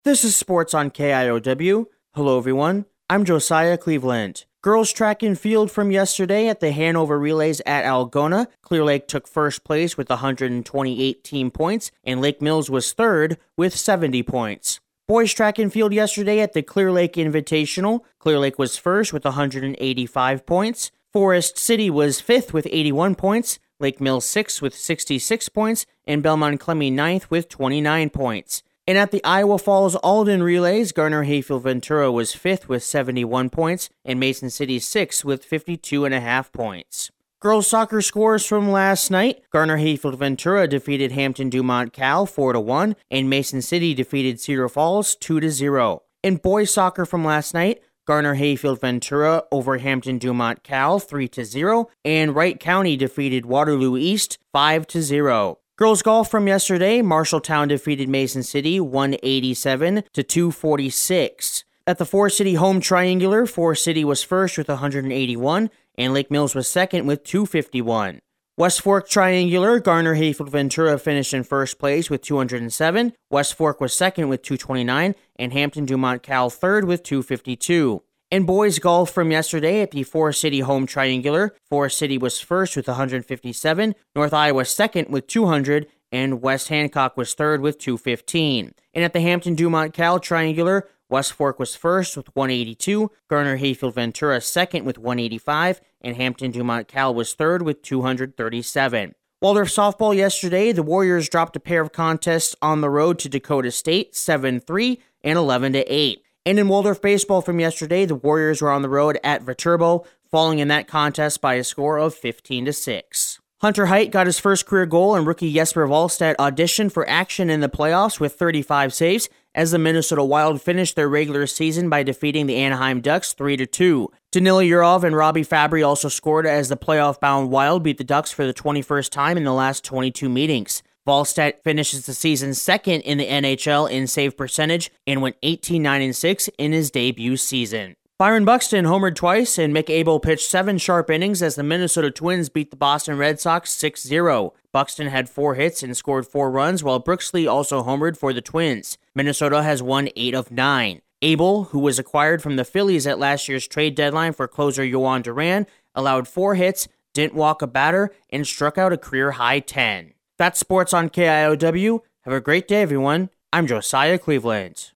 This is Sports on KIOW. Hello, everyone. I'm Josiah Cleveland. Girls track and field from yesterday at the Hanover Relays at Algona. Clear Lake took first place with 128 team points, and Lake Mills was third with 70 points. Boys track and field yesterday at the Clear Lake Invitational. Clear Lake was first with 185 points. Forest City was fifth with 81 points. Lake Mills sixth with 66 points, and Belmont-Clemmy ninth with 29 points. And at the Iowa Falls Alden Relays, Garner Hayfield Ventura was fifth with 71 points, and Mason City sixth with 52.5 points. Girls soccer scores from last night: Garner Hayfield Ventura defeated Hampton Dumont Cal 4-1, and Mason City defeated Cedar Falls 2-0. In boys soccer from last night, Garner Hayfield Ventura over Hampton Dumont Cal 3-0, and Wright County defeated Waterloo East 5-0. Girls golf from yesterday, Marshalltown defeated Mason City 187-246. At the Forest City home triangular, Forest City was first with 181, and Lake Mills was second with 251. West Fork triangular, Garner Hayfield Ventura finished in first place with 207, West Fork was second with 229, and Hampton Dumont Cal third with 252. In boys golf from yesterday at the Forest City home triangular, Forest City was first with 157, North Iowa second with 200, and West Hancock was third with 215. And at the Hampton Dumont Cal triangular, West Fork was first with 182, Garner Hayfield Ventura second with 185, and Hampton Dumont Cal was third with 237. Waldorf softball yesterday, the Warriors dropped a pair of contests on the road to Dakota State 7-3 and 11-8. And in Waldorf baseball from yesterday, the Warriors were on the road at Viterbo, falling in that contest by a score of 15-6. Hunter Height got his first career goal, and rookie Jesper Wallstedt auditioned for action in the playoffs with 35 saves as the Minnesota Wild finished their regular season by defeating the Anaheim Ducks 3-2. Danila Yurov and Robbie Fabry also scored as the playoff-bound Wild beat the Ducks for the 21st time in the last 22 meetings. Wallstedt finishes the season second in the NHL in save percentage and went 18-9-6 in his debut season. Byron Buxton homered twice, and Mick Abel pitched 7 sharp innings as the Minnesota Twins beat the Boston Red Sox 6-0. Buxton had 4 hits and scored 4 runs, while Brooks Lee also homered for the Twins. Minnesota has won 8 of 9. Abel, who was acquired from the Phillies at last year's trade deadline for closer Yohan Duran, allowed 4 hits, didn't walk a batter, and struck out a career-high 10. That's Sports on KIOW. Have a great day, everyone. I'm Josiah Cleveland.